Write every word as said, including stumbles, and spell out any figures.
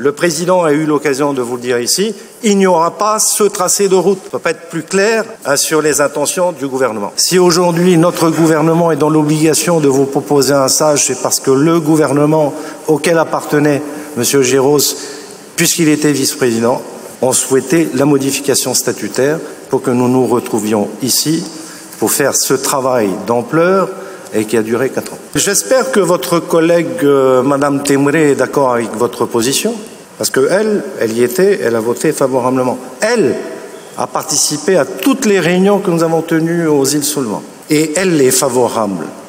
Le président a eu l'occasion de vous le dire ici, il n'y aura pas ce tracé de route. Ça ne peut pas être plus clair hein, sur les intentions du gouvernement. Si aujourd'hui notre gouvernement est dans l'obligation de vous proposer un sage, c'est parce que le gouvernement auquel appartenait M. Géros, puisqu'il était vice-président, ont souhaité la modification statutaire pour que nous nous retrouvions ici pour faire ce travail d'ampleur et qui a duré quatre ans. J'espère que votre collègue, euh, Madame Temré, est d'accord avec votre position, parce qu'elle, elle y était, elle a voté favorablement. Elle a participé à toutes les réunions que nous avons tenues aux îles Solvang. Et elle est favorable